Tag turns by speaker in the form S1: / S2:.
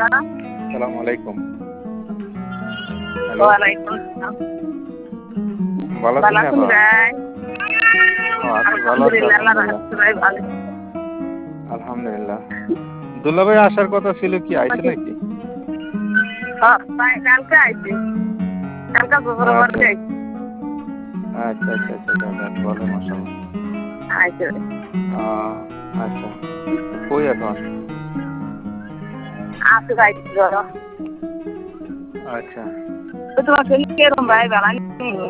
S1: আসসালামু আলাইকুম। হ্যালো,
S2: ওয়ালাইকুম আসসালাম।
S1: ভালো
S2: ভালো
S1: আছেন
S2: আছেন
S1: আপা?
S2: ভাই?
S1: আছি, ভালো আছি,
S2: আলহামদুলিল্লাহ, আল্লাহ
S1: আলহামদুলিল্লাহ।
S2: রাখছে ভাই ভালো।
S1: আলহামদুলিল্লাহ। দুলাভাই আসার কথা ছিল, কি আইছে নাকি?
S2: ভাই কালকে আইছি, কালকে দুপুরে
S1: আচ্ছা
S2: বাড়ি আইছি।
S1: আচ্ছা আচ্ছা আচ্ছা, যাক ভালো, মাশাআল্লাহ।
S2: আইছে
S1: আহ, আচ্ছা, কই এখন?
S2: আসে ভাই ধরো।
S1: আচ্ছা,
S2: তো তোমার শরীর কিরকম ভাই? ভালো নেই?